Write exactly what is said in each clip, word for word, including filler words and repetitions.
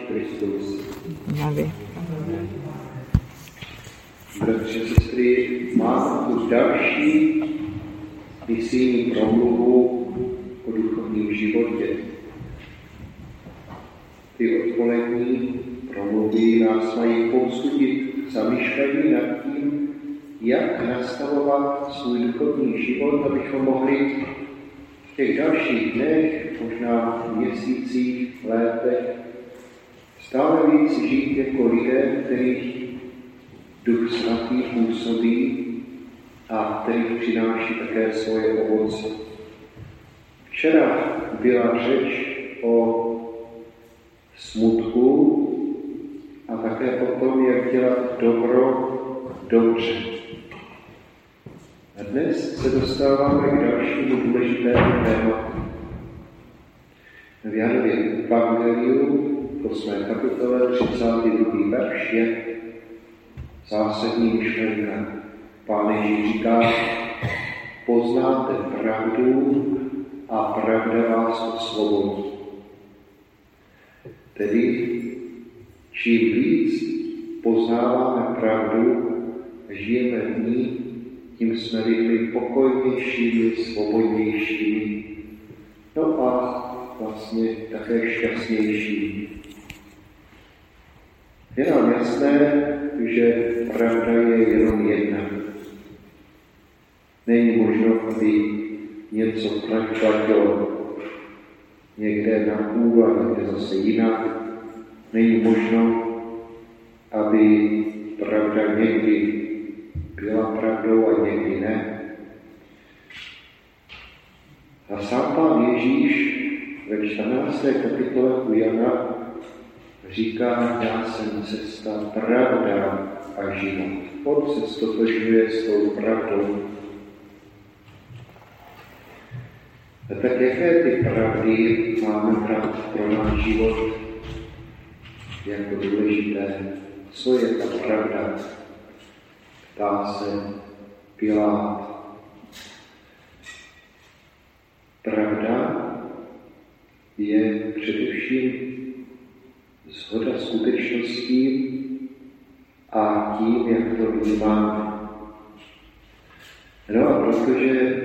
Kristus. Amen. Bratři, sestry, mám tu další misijní promluvu o duchovním životě. Ty odpolední promluvy nás mají povzbudit k zamýšlení nad tím, jak nastavovat svůj duchovní život, abychom mohli v těch dalších dnech, možná měsících, letech, stále víc žít jako lidé, kterých Duch Svatý působí a který přináší také svoje ovoce. Včera byla řeč o smutku a také o tom, jak dělat dobro dobře. A dnes se dostáváme k dalšímu důležitému tématu. V Janově Evangeliu v osmé kapitole třicátý druhý verš je zásadní myšlenka. Pán Ježíš říká, poznáte pravdu a pravda vás osvobodí. Tedy čím víc poznáváme pravdu a žijeme v ní, tím jsme lidmi pokojnějšími, svobodnějšími, no a vlastně také šťastnějšími. Je nám jasné, že pravda je jenom jedna. Není možno, aby něco platilo někde na půl a někde zase jinak. Není možno, aby pravda někdy byla pravdou a někdy ne. A sám Pán Ježíš ve čtrnácté kapitole u Jana říká, já jsem cesta, pravda a život. On se ztotožňuje s tou pravdou. A tak jaké ty pravdy máme brát pro náš život jako důležité? Co je ta pravda? Ptá se Pilát. Pravda je především shoda skutečností a tím, jak to vnímáme. No a protože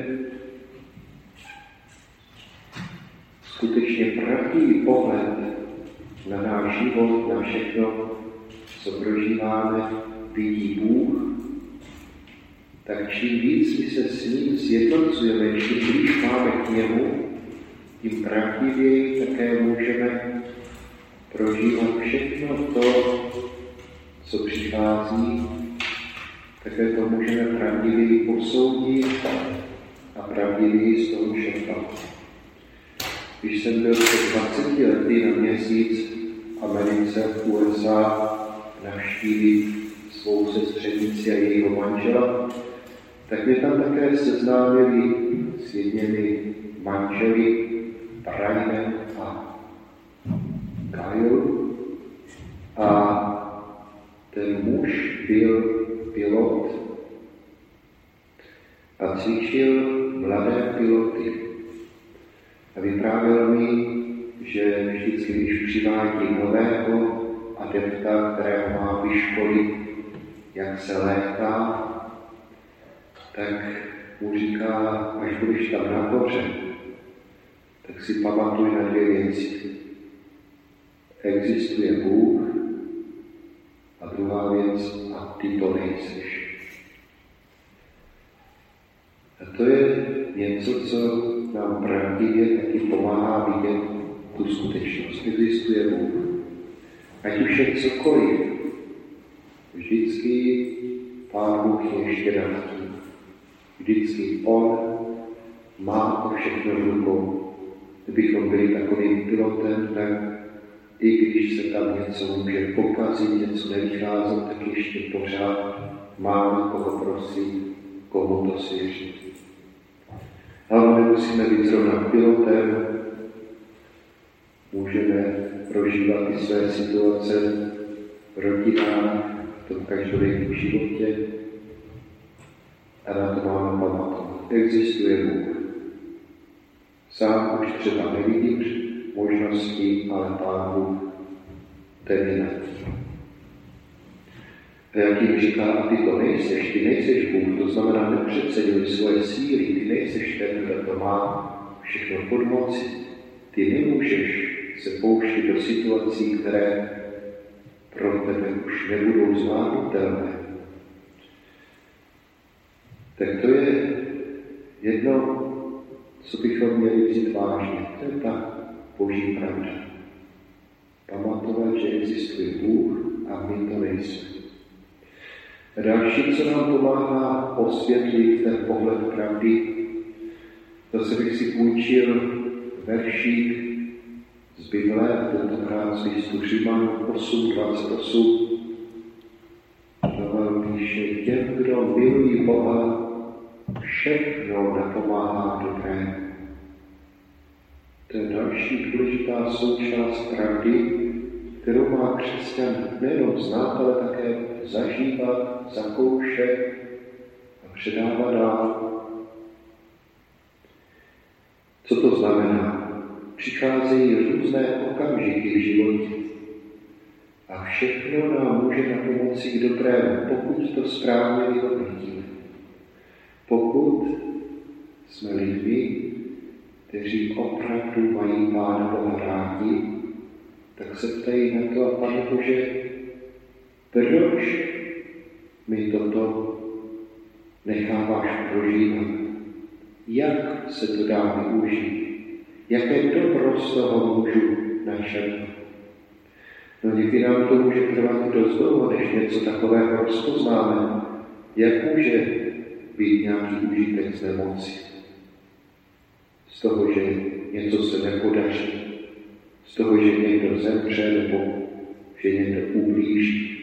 skutečně pravdivý pohled na náš život, na všechno, co prožíváme, vidí Bůh, tak čím víc my se s ním sjednocujeme, čím blíž máme k němu, tím pravdivěji také můžeme prožívat všechno to, co přichází, také to můžeme pravdivěji posoudit a pravdivěji z toho čerpat. Když jsem byl před dvaceti lety na měsíc v Americe v U S A navštívit svou sestřenici a jejího manžela, tak mě tam také seznámili s jedněmi manželi Brianem a Kyle. A ten muž byl pilot a cvičil mladé piloty. A vyprávěl mi, že vždycky, když přivádí nového adepta, kterého má vyškolit, jak se létá, tak mu říká, až budeš tam nahoře, tak si pamatuj na dvě věci. Existuje Bůh a druhá věc, a ty to nejseš. A to je něco, co nám pravdivě taky pomáhá vidět tu skutečnost. Existuje Bůh. Ať už je cokoliv, vždycky Pán Bůh je ještě nad tím. Vždycky On má to všechno v rukou. Kdybychom byli takovým pilotem, tak i když se tam něco může pokazit, něco nevycházet, tak ještě pořád máme koho prosit, komu to svěřit. Ale nemusíme být zrovna pilotem, můžeme prožívat i své situace v rodinách, v tom každodenním životě a na to máme pamatovat. Existuje Bůh. Sám už třeba nevidím možnosti, ale Pán Bůh ten jinak. A jak jim říká, a ty to nejseš, ty nejseš Bůh, to znamená, nepřeceňuj svoje síly, ty nejseš ten, kdo to má všechno pod moci. Ty nemůžeš se pouštět do situací, které pro tebe už nebudou zvládnutelné. Tak to je jedno, co bychom měli vzít vážně. To je ta Boží pravda. Pamatovat, že existuje Bůh a my to nejsme. A další, co nám pomáhá osvětlit ten pohled pravdy, zase bych si půjčil veršík z Bible, tentokrát z listu Římanům osm dvacet osm. Pavel píše, těm, kdo milují Boha, všechno napomáhá dobré. To je další důležitá součást pravdy, kterou má křesťan nejenom znát, ale také zažívat, zakoušet a předávat dál. Co to znamená? Přicházejí různé okamžiky v životě a všechno nám může na pomoci k dobrému, pokud to správně vyhodnotíme. Pokud jsme lidmi, kteří opravdu mají Pána Boha rádi, tak se ptají na to, a Pane Bože, proč mi toto necháváš prožívat? Jak se to dá využít? Jaké dobro z toho můžu načerpat? No někdy nám to může trvat dost dlouho, než něco takového rozpoznáme. Jak může být nějaký užitek z nemoci? Z toho, že něco se nepodaří, z toho, že někdo zemře nebo že někdo ublíží.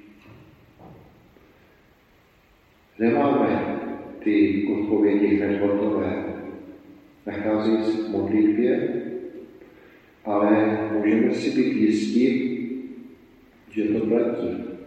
Nemáme ty odpovědi hned hotové. Nachází se v modlitbě, ale můžeme si být jistí, že to platí.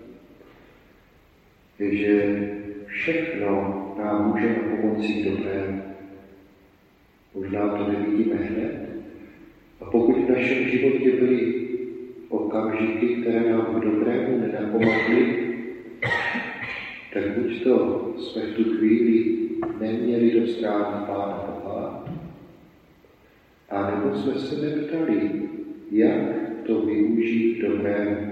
Že všechno nám může na pomoci dobrému. Možná to nevidíme hned. A pokud v našem životě byly okamžiky, které nám k dobrému nenapomohly, tak buď to jsme v tu chvíli neměli dost rádi Pána Boha, a nebo jsme se neptali, jak to využít dobrému.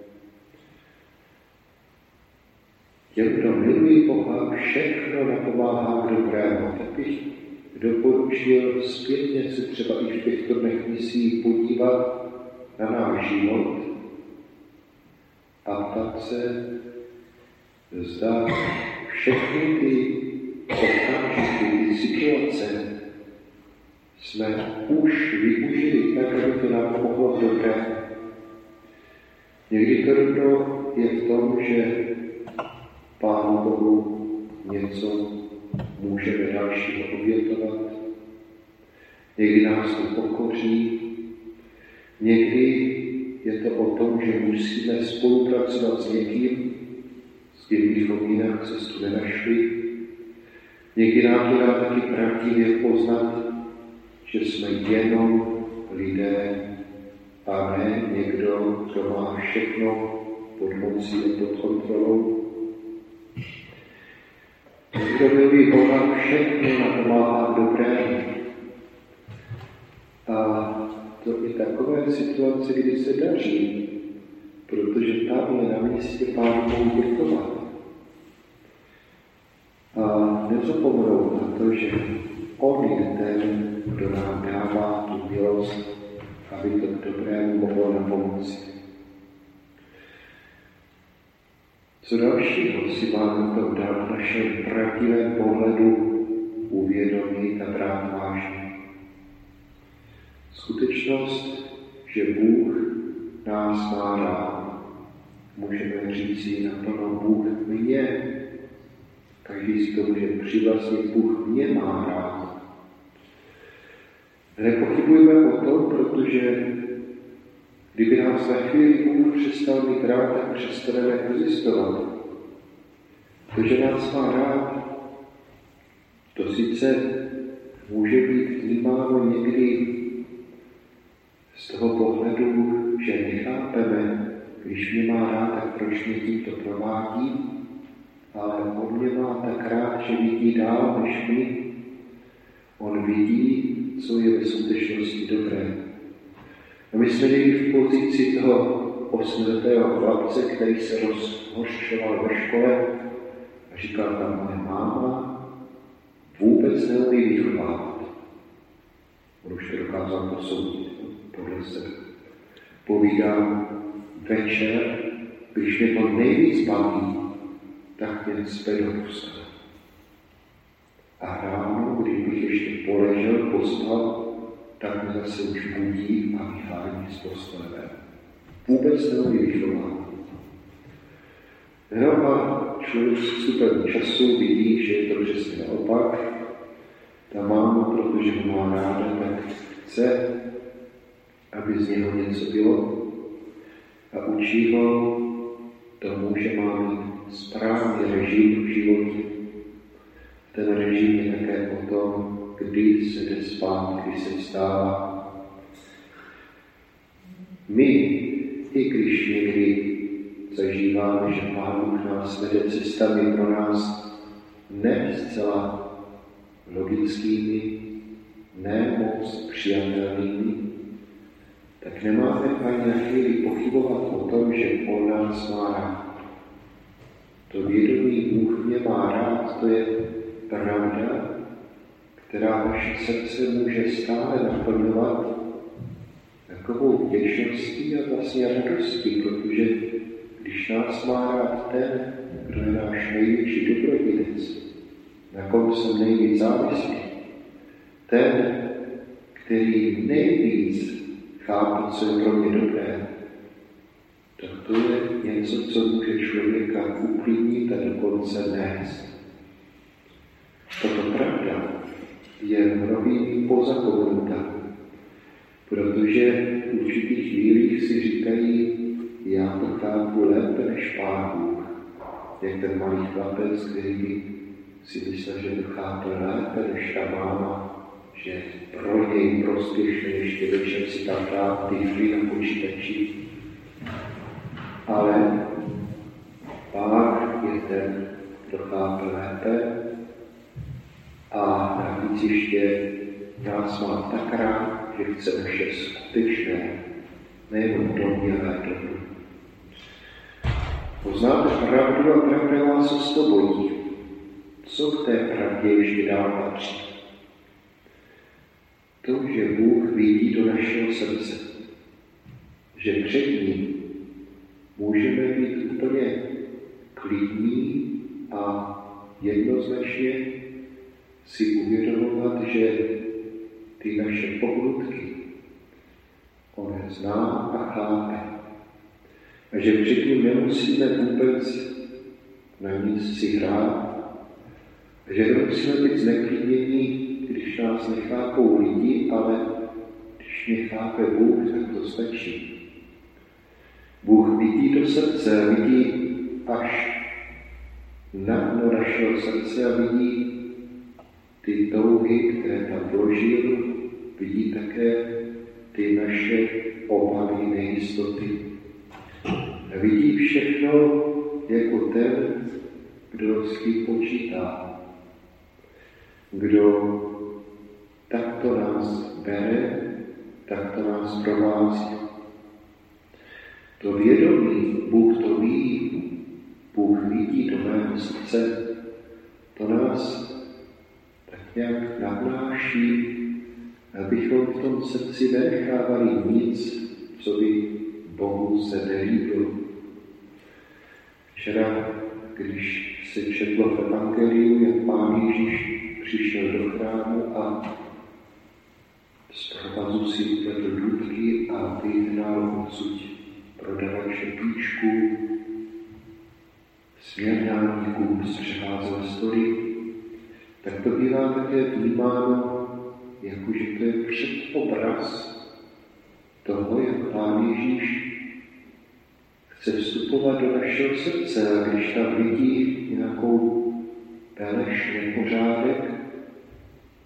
Těm, kdo milují Boha, všechno napomáhá k dobrému. Tak bych doporučil zpětně se třeba i v těchto dnech misí podívat na náš život a ptát se, zda všechny ty okamžiky, ty situace jsme už využili tak, aby to nám pomohlo dobré. Někdy to dobro je v tom, že Pánu Bohu něco můžeme dalšího obětovat. Někdy nás to pokoří. Někdy je to o tom, že musíme spolupracovat s někým, s kým bychom jinak cestu nenašli. Někdy nám to dá taky pravdivě poznat, že jsme jenom lidé a ne někdo, kdo má všechno pod mocí a pod kontrolou. Kdo milí Boha, všechno napomáhá dobrému. A to i takové situace, kdy se daří, protože tam je na místě Pánu Bohu děkovat. A nezapomenout na to, že On je ten, kdo nám dává tu milost, aby to k dobrému mohlo na pomoci. Co dalšího si máme to dát v našem pravdivém pohledu uvědomit a brát vážně? Skutečnost, že Bůh nás má rád. Můžeme říct si naplno Bůh mě. Každý si to může přivlastnit, Bůh mě má rád. Nepochybujeme o tom, protože kdyby nás na chvíli Bůh přestal mít rád, tak přestaneme existovat. To, že nás má rád, to sice může být vnímáno někdy z toho pohledu, že nechápeme, když mě má rád, tak proč mě tímto provádí, ale on mě má tak rád, že vidí dál než my. On vidí, co je ve skutečnosti dobré. A my jsme byli v pozici toho osmiletého chlapce, který se rozhořčoval ve škole a říkal tam, moje máma vůbec neumí vychovávat. On už to dokázal posoudit podle sebe. Povídám, večer, když mě to nejvíc baví, tak mě cpe do postele. A ráno, když bych ještě poležel, pospal, tak mě zase už budí a vyhání z postele. Vůbec neumí vychovávat. No a člověk s super času vidí, že je to přesně naopak. Ta máma, protože ho má ráda, tak chce, aby z něho něco bylo a učí ho tomu, že má mít správný režim v životě. Ten režim je také o tom, kdy se jde spát, kdy se vstává. My, i když někdy zažíváme, že Pán Bůh nás vede cestami pro nás ne zcela logickými, ne moc přijatelnými, tak nemáme ani na chvíli pochybovat o tom, že on nás má rád. To vědomí Bůh mě má rád, to je pravda, která vaše srdce může stále naplňovat takovou vděčností a vlastně radostí, protože když nás má rád ten, kdo je náš největší dobrodinec, na kom jsem nejvíc závislý, ten, který nejvíc chápe, co je pro mě dobré, tak to je něco, co může člověka uklidnit a dokonce nést. Tato pravda je mnohými pozapomenuta, protože v určitých chvílích si říkají, já to chápu lépe než Pán Bůh. Jak ten malý chlapec, který by si myslel, že to chápe lépe než ta máma, že pro něj prospěšné ještě večer si tam dát tyfly na počítači. Ale Pán je ten, kdo chápe lépe a navíc ještě nás má tak rád, že chce naše skutečné, nejenom domnělé dobro. Poznáte pravdu a pravda vás osvobodí. Co k té pravdě ještě dál patří? To, že Bůh vidí do našeho srdce, že před ním můžeme být úplně klidní a jednoznačně si uvědomovat, že ty naše pohnutky on je zná a chápe. A že před ním nemusíme vůbec na nic si hrát. A že nemusíme být zneklidnění, když nás nechápou lidi, ale když mě chápe Bůh, tak to stačí. Bůh vidí do srdce a vidí až na dno našeho srdce a vidí ty touhy, které tam vložil, vidí také ty naše obavy, nejistoty. A vidí všechno jako ten, kdo s tím počítá. Kdo takto nás bere, takto nás provází. To vědomí, Bůh to ví, Bůh vidí do mého srdce, to nás tak nějak navnáší, abychom v tom srdci nenechávali nic, co by Bohu se nelíbilo. Včera, když se četlo v Evangeliu, jak Pán Ježíš přišel do chrámu a z provazu si uvedl důdky a vyhnal odsud prodavače píčků, směrnáníkům zpřevázel stoly, tak to bývá také vnímáno, jakože to je předobraz toho, jak Pán Ježíš chce vstupovat do našeho srdce a když tam vidí nějakou peleš nepořádek,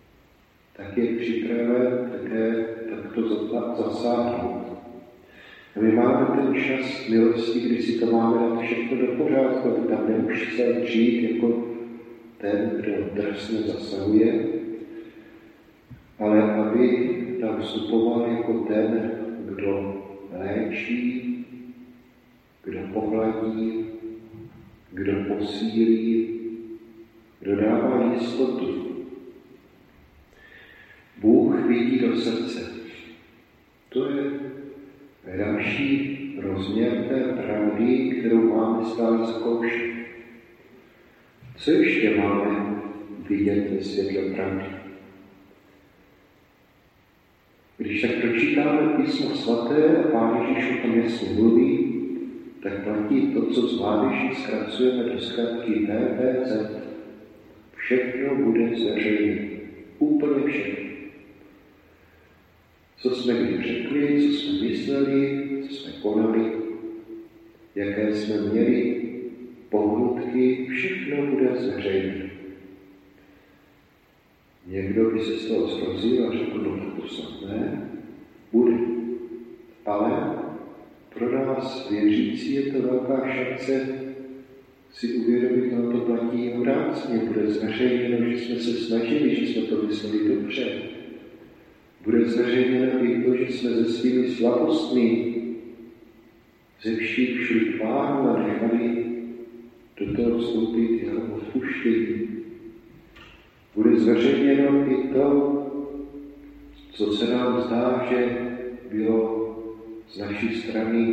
tak je připraven také takto zasáhnout. A my máme ten čas milosti, kdy si to máme dát všechno do pořádku, aby tam nemusel přijít jako ten, kdo drsně zasahuje, ale aby tam vstupoval jako ten, kdo léčí, kdo pohladí, kdo posílí, kdo dává jistotu. Bůh vidí do srdce. To je další rozměr té pravdy, kterou máme stále zkoušet. Co ještě máme vidět ve světle pravdy? Když tak pročítáme Písmo svaté a Pán Ježíš o tom jasně mluví, tak platí to, co z mládeží zkracujeme do zkratky P V Z. Všechno bude zveřejněno. Úplně všechno. Co jsme kdy řekli, co jsme mysleli, co jsme konali, jaké jsme měli pohnutky, všechno bude zveřejněno. Někdo by se z toho zrozil a řekl, no to snad ne, bude. Ale pro nás věřící je to velká šance si uvědomit, že to platí obráceně. Bude zveřejněno, že jsme se snažili, že jsme to mysleli dobře. Bude zveřejněno i to, že jsme se svými slabostmi ze vších šli k Pánu a nechali do toho vstoupit jeho odpuštění. Bude zveřejněno i to, co se nám zdá, že bylo z naší strany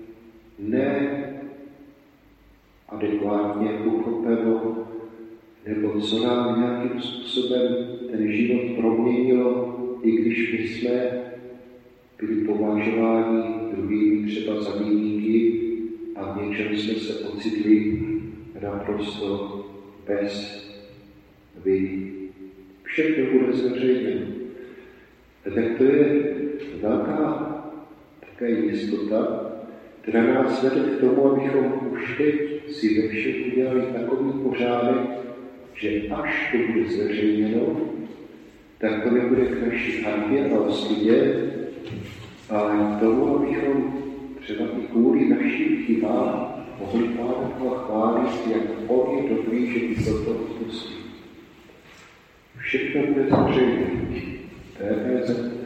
neadekvátně uchopeno, nebo co nám nějakým způsobem ten život proměnilo, i když my jsme byli považováni druhými třeba za viníky a v něčem jsme se ocitli naprosto bez viny. Všechno bude zveřejněno. A tak to je velká také jistota, která nás vede k tomu, abychom už teď si ve všem udělali takový pořádek, že až to bude zveřejněno, tak to nebude k naší hanbě a ostudě, ale k tomu, abychom třeba i kvůli našim chybám mohli Pána chválit, jak on je dobrý, že by to odpustil. Všechno bude zveřejněno. P V Z.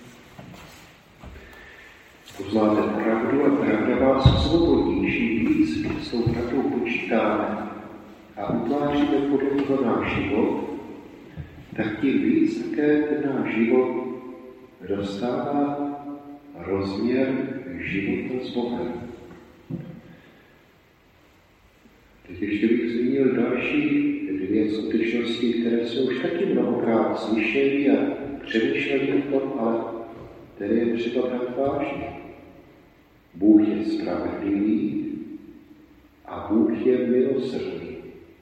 Poznáte pravdu a pravda vás osvobodí. Čím víc s tou pravdou počítáme a utváříme podle toho náš život, tak tím víc také ten náš život dostává rozměr života s Bohem. Teď ještě bych zmínil další dvě skutečnosti, které jsme už taky mnohokrát slyšeli a přemýšleli o tom, ale které je třeba brát vážně. Bůh je spravedlivý a Bůh je milosrdný.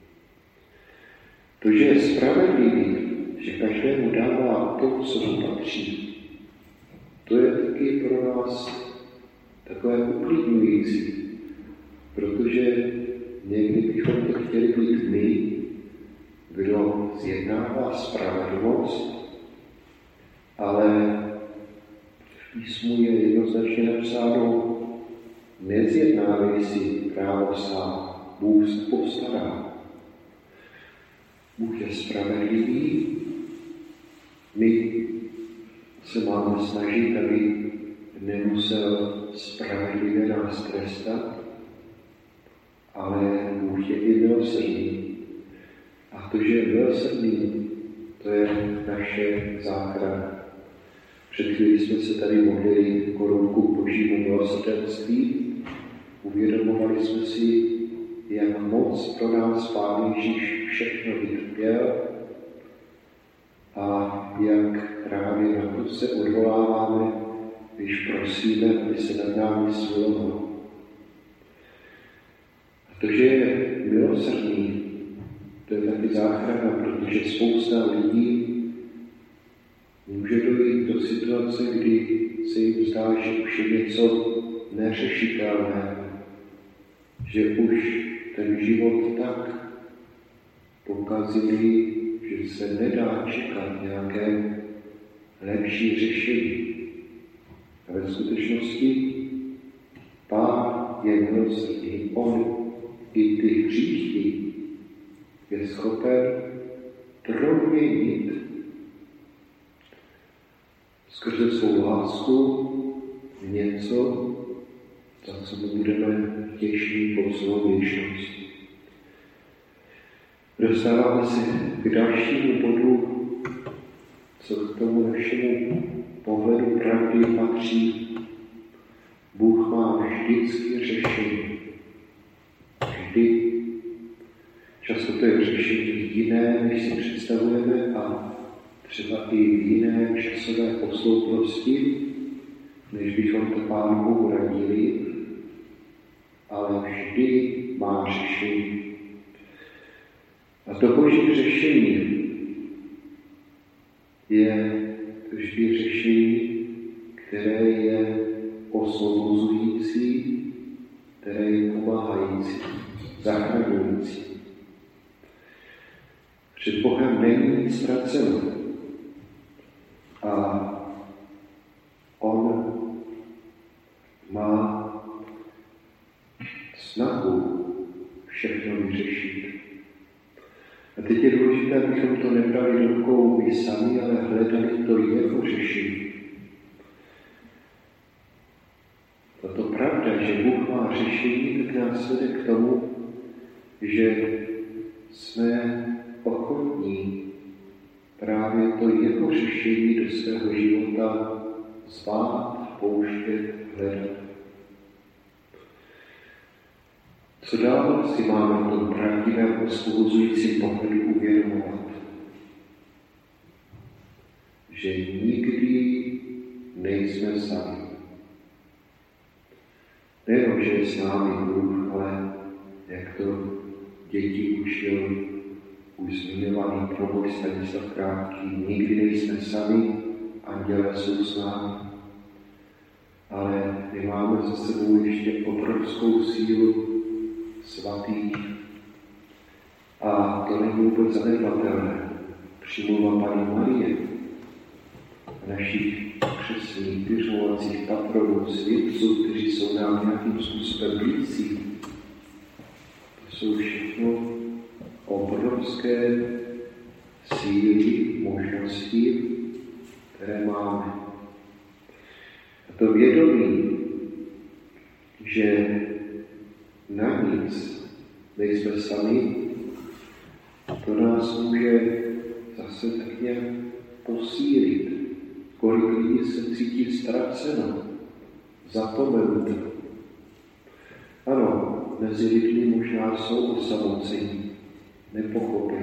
To, že je spravedlivý, že každému dává to, co mu patří, to je taky pro nás takové uklidňující, protože někdy bychom to chtěli být my, kdo zjednává spravedlnost, ale v písmu je jednoznačně napsáno, nezjednávej si právo sám, Bůh se postará. Bůh je spravedlivý, my se máme snažit, aby nemusel spravedlivě nás trestat, ale Bůh je i milosrdný. A to, že je milosrdný, to je naše záchrana. Před chvíli jsme se tady modlili korunku Božímu milosrdenství. Uvědomovali jsme si, jak moc pro nás Pán Ježíš všechno vytrpěl a jak právě na to se odvoláváme, když prosíme, aby se nad námi smiloval. A to, že je milosrdný, to je taky záchrana, protože spousta lidí může dojít do situace, kdy se jim zdá, že už je něco neřešitelného, že už ten život tak pokazili, že se nedá čekat nějaké lepší řešení. A ve skutečnosti Pán je milosrdný, on i ty hříchy je schopen proměnit skrze svou lásku v něco, za co my budeme vděční po celou věčnost. Dostáváme se k dalšímu bodu, co k tomu našemu pohledu pravdy patří. Bůh má vždycky řešení. Vždy. Často to je řešení jiné, než si představujeme, a třeba i v jiné časové posloupnosti, než bychom to Pánu Bohu radili, ale vždy má řešení. A to Boží řešení je vždy řešení, které je osvobozující, které je pomáhající, zachraňující. Před Bohem není nic ztraceno. A on má snahu všechno vyřešit. A teď je důležité, abychom to nebrali do rukou my sami, ale hledali to jeho řešení. Tato pravda, že Bůh má řešení, tak nás vede k tomu, že jsme ochotní právě to jeho řešení do svého života zvát, pouštět, hledat. Co dál si máme v tom pravdivém osvobozujícím pohledu uvědomovat? Že nikdy nejsme sami. Nejenom, že je s námi Bůh, ale jak to děti učil už zmiňovaný prorok Stanislav Krátký, nikdy nejsme sami, andělé jsou s námi. Ale my máme za sebou ještě obrovskou sílu svatých. A to není vůbec zanedbatelné. Přimluva Panny Marie, našich křestních, vyřmovacích patronů, svědců, kteří jsou nám nějakým způsobem blízcí. To jsou všechno obrovské síly, možnosti, které máme. A to vědomí, že na nic nejsme sami, to nás může zase tak nějak posílit. Kolik lidí se cítí ztraceno, zapomenuto. Ano, mezi lidmi možná jsou osamocení, nepochopí.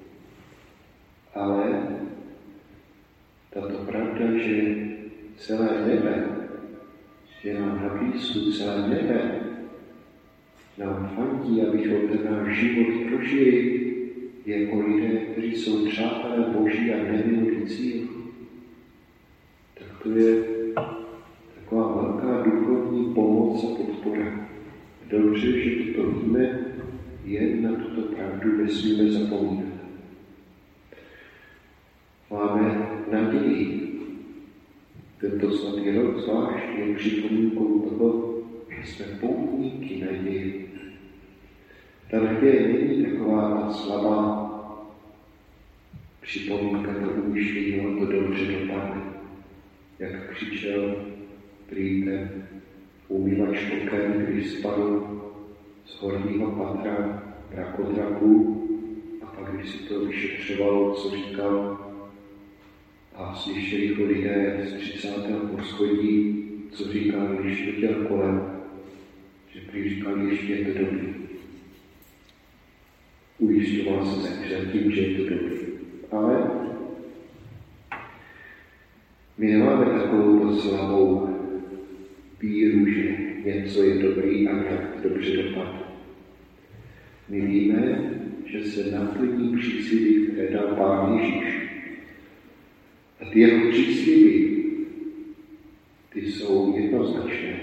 Ale tato pravda, že celé nebe je nám na blízku, celé nebe nám fandí, abychom ten náš život prožili, jako lidé, kteří jsou přátelé Boží a neminulý cíl. Tak to je taková velká duchovní pomoc a podpora. Dobře, že to víme, jen na tuto pravdu nesmíme zapomínat. Máme naději. Tento svatý rok zvlášť je připomínkou toho, že jsme poutníky naděje. Ta naděje není taková ta slabá připomínka, to umyšlení, ono to dobře dopadne. Jak křičel prý ten umývač oken, když spadl z horního patra mrakodrapu, a pak, když si to vyšetřovalo, co říkal, a slyšeli to lidé z třicátého poschodí, co říkal, když letěl kolem, že prý říkal, ještě je to dobrý. Ujišťoval se za tím, že je to dobrý. Ale my nemáme takovou slabou víru, že něco je dobrý a nějak dobře dopadne. My víme, že se naplní přísliby, které dal Pán Ježíš. A ty jeho přísliby, ty jsou jednoznačné.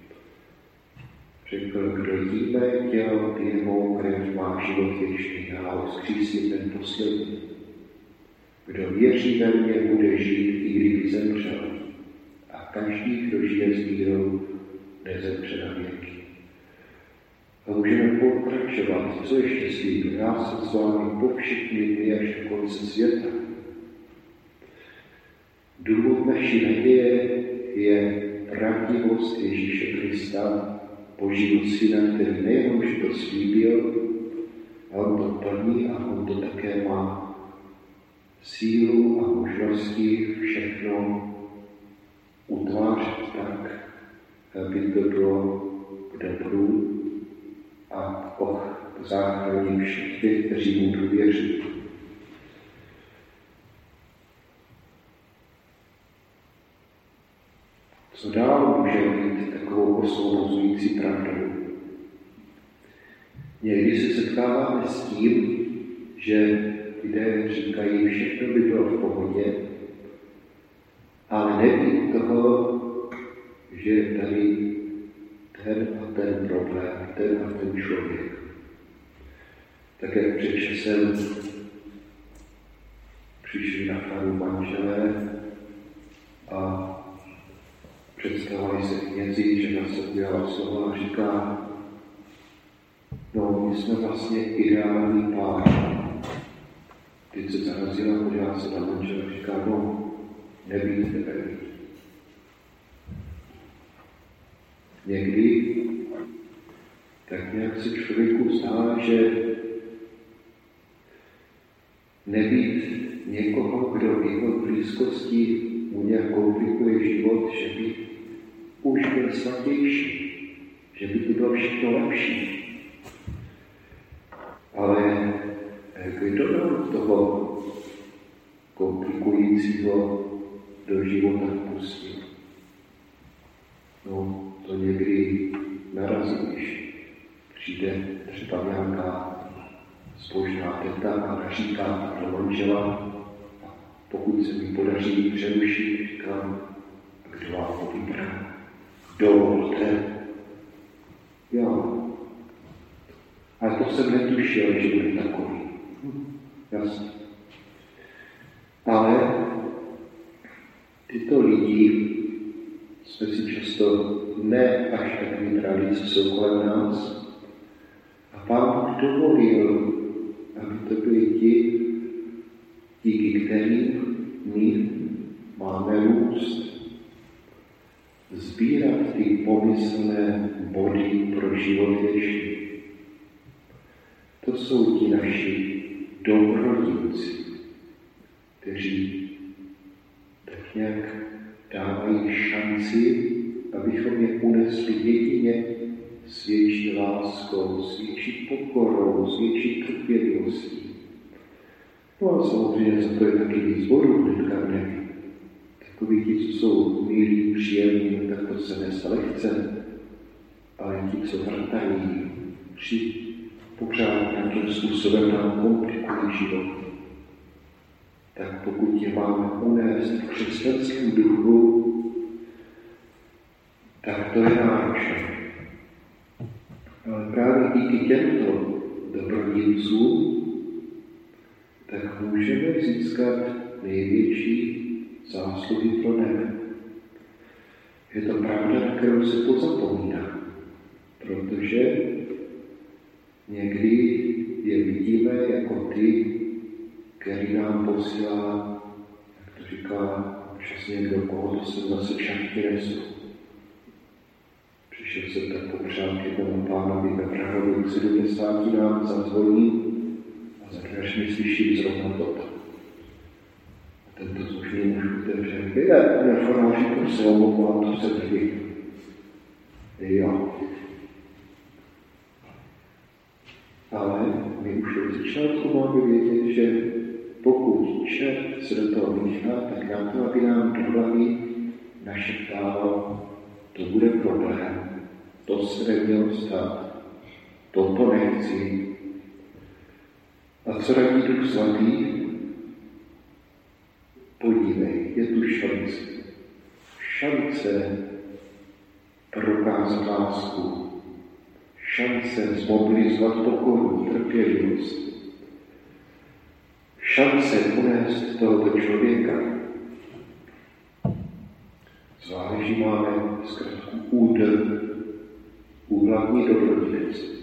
Řekl, kdo jíme tělo, pije mou krev, má život věčný, a ho vzkřísím ten poslední. Kdo věří ve mě, bude žít, i kdyby zemřel. A každý, kdo žije s vírou, nezemře na věky. A můžeme pokračovat, co ještě slíbil. Já jsem s vámi po všechny dny až do konce světa. Důvod naší naděje je pravdivost Ježíše Krista, Božího Syna, který nejenom, že to slíbil, ale on to plní a on to také má sílu a možnosti všechno utvářet tak, aby to bylo k dobru a k záchraně všech těch, kteří mu důvěří. Co dál může být takovou osvobozující pravdou? Někdy se setkáváme s tím, že lidé říkají, všechno by bylo v pohodě, ale neví toho, že je tady ten a ten problém, ten a ten člověk. Tak jak před časem přišli na faru manželé a představovali se knězi, že nás se udělala slova a říká, no, my jsme vlastně ideální pár. Teď se zarazila, podívá se na manžela a říká, no, nebýt tebe. Někdy tak nějak se člověku zdá, že nebýt někoho, kdo v jeho blízkosti mu nějak komplikuje život, že by už byl svatější, že by to bylo všechno lepší. Ale kdo nám toho komplikujícího do života pustil? No, to někdy narazí, když přijde třeba nějaká zbožná teta a naříká do manžela. A pokud se mi podaří přerušit, říkám, a kdo vám to vybral? Dovolte. Jo. Ale to jsem netušil, že bude takový. Hm, jasně. Ale tyto lidi jsme si často ne až tak vybrali, co jsou kolem nás. A Pán dovolil, aby to byli ti, díky kterým my máme růst, sbírat ty pomyslné body pro život věčný. To jsou ti naši dobrodinci, kteří tak nějak dávají šanci, abychom je unesli jedině s větší láskou, s větší pokorou, s větší trpělivostí. No a samozřejmě za to je taky víc bodů hnedka v nebi. Takoví ti, co jsou milí, příjemní, tak to se nese lehce, ale ti, co vrtají, při pořád nějakým způsobem nám komplikují život. Tak pokud je máme unést v křesťanském duchu, tak to je náročné. Ale právě díky těmto dobrodincům tak můžeme získat největší zásluhy pro nebe. Je to pravda, na kterou se pozapomíná, protože někdy je vidíme jako ty, který nám posílá, jak to říká občas někdo, koho to jsem zase čanky nesu. Přišel jsem tak popřát k jednomu pánovi ve Prahově k sedmdesáti nám zazvoní a za dveřmi slyším zrovna toto. A tento slušný muž otevřel, kde neformáši to slovo, mám to se tvrdí. Jo. Ale my už od začátku máme vědět, že pokud čert se do toho míchá, tak nám to, aby nám do hlavy našeptávalo, to bude problém, to se nemělo stát, toto nechci. A co radí Duch Svatý? Podívej, je tu šance. Šance prokázat lásku. Šance zmobilizovat pokoru, trpělivost. Šance unést tohoto člověka. Zvlášť máme zkrátku úder úhlavní dobrodinec.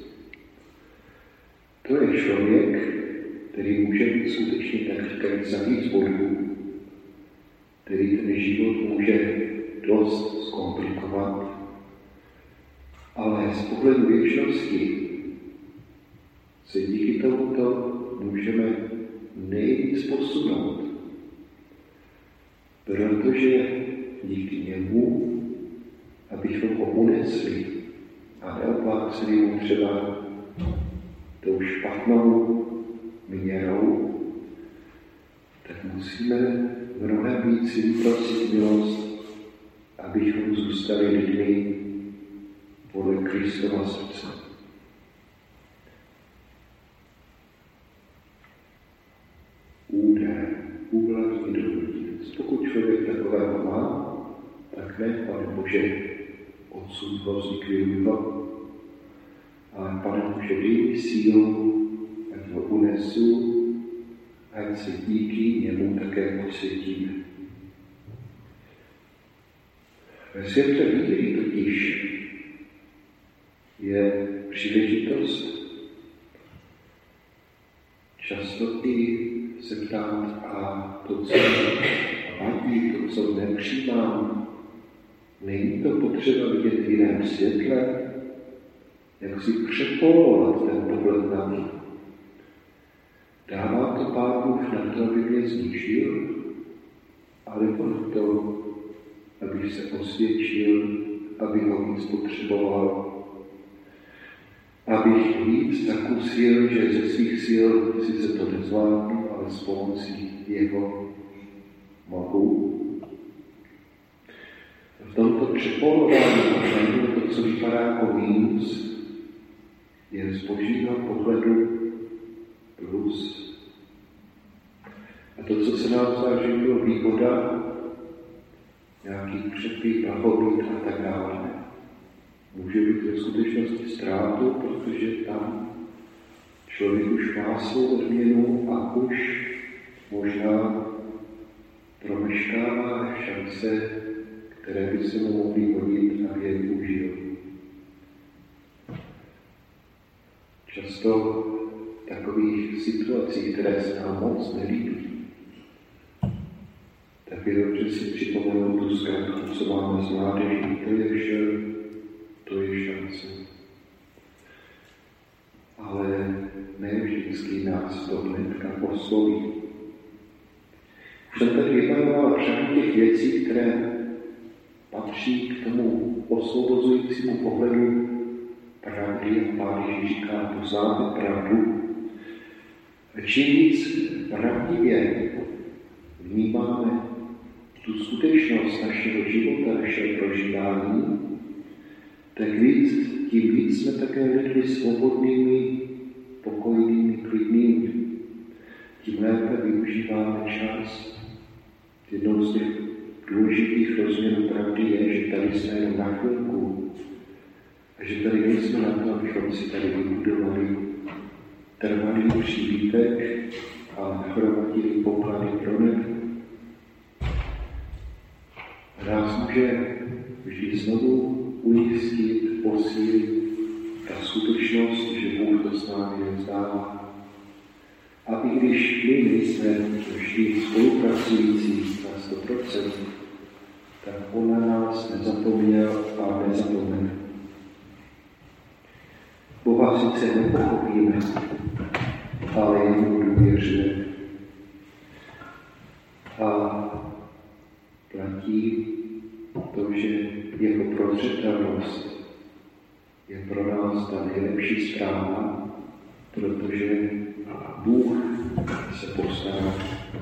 To je člověk, který může být skutečně, tak říkají, za víc bodů, který ten život může dost zkomplikovat, ale z pohledu věčnosti se díky tomuto můžeme nejvíc posunout, protože díky němu, abychom ho unesli a neopláceli mu třeba tou špatnou měrou, tak musíme mnohem víc vyprosit milost, abychom zůstali lidmi podle Kristova srdce. Úder, úhlavní dobrodinec. Pokud člověk takového má, tak ne, Pane Bože, odsud ho zlikviduj ho, ale Pane Bože, dej mi sílu, ať ho unesu, ať se díky němu také posvětíme. Ve světle víry totiž je příležitost často i se ptát, a to, co vadí, to, co nepřijímám, není to potřeba vidět v jiném světle, jak si přepolovat ten pohled na mě. Dává to Pán Bůh na to, aby mě zničil, alebo na to, aby se osvědčil, aby ho víc potřeboval, abych víc zakusil, že ze svých sil sice to nezvládnu, ale s pomocí jeho mohu. V tomto přepolování to, co vypadá jako mínus, je z božího pohledu plus. A to, co se nám zdá, že bylo výhoda, nějaký předpít, blahobyt a tak dále, může být ve skutečnosti ztrátu, protože tam člověk už má svou odměnu a už možná promeškává šance, které by se mu mohly hodit, aby je využil. Často takových situací, které se nám moc nelíbí, tak je dobře si připomenout tu zkrátku, co máme z mládeží. To je vše, to je šance. Ale ne vždycky nás to hnedka osloví. Už jsem tady vyjmenoval řadu těch věcí, které patří k tomu osvobozujícímu pohledu pravdy a Pán Ježíš říká, poznáme pravdu. Čím víc pravdivě vnímáme tu skutečnost našeho života, našeho prožívání, tak víc, tím víc jsme také lidmi svobodnými, pokojnými, klidnými. Tím lépe využíváme čas. Jednou z těch důležitých rozměrů pravdy je, že tady jsme jen na chvilku a že tady nejsme na to, abychom si tady vybudovali trvalý příbytek a nahromadili poklady pro nebe. Nás může vždy znovu ujistit, posílit ta skutečnost, že Bůh to s námi nevzdává. A i když my nejsme vždy spolupracující na sto procent, tak on na nás nezapomněl a nezapomene. Boha sice nepochopíme, ale jemu důvěřujeme. A platí to, že jeho prozřetelnost je pro nás ta nejlepší zpráva, protože Bůh se postará.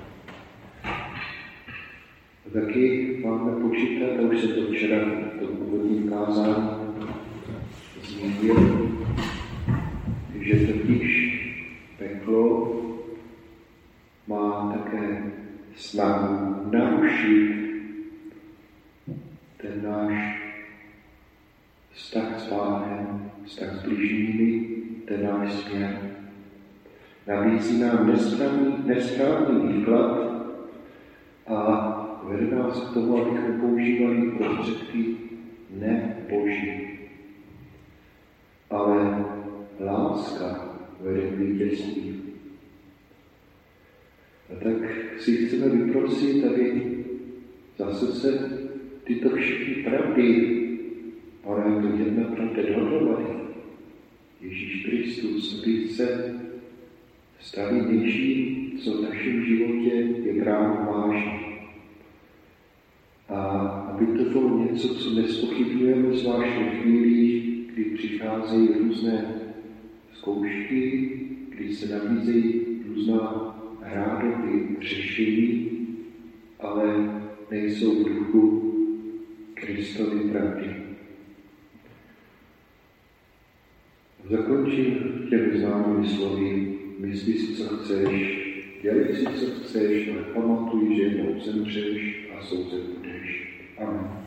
A taky máme počítat, a už se to včera v tom úvodním kázání zmínil, že totiž peklo má také snahu narušit ten náš vztah s Pánem, vztah s bližními, ten náš směr. Nabízí nám nesprávný, nesprávný výklad a vede nás k tomu, abychom používali prostředky neboží. ale láska vede k vítězství. A tak si chceme vyprosit, aby zase se tyto všechny pravdy, ale to jedna pravda dohromady, Ježíš Kristus, aby se stali něčím, co v našem životě je bráno vážně. A aby to bylo něco, co nespochybňujeme, zvlášť ve chvílích, kdy přicházejí různé zkoušky, kdy se nabízejí různá rádoby řešení, ale nejsou v duchu Kristovy pravdy. Zakončím těmi známými slovy: mysli si, co chceš, dělej si, co chceš, ale pamatuj, že jednou zemřeš a souzen budeš. Amen.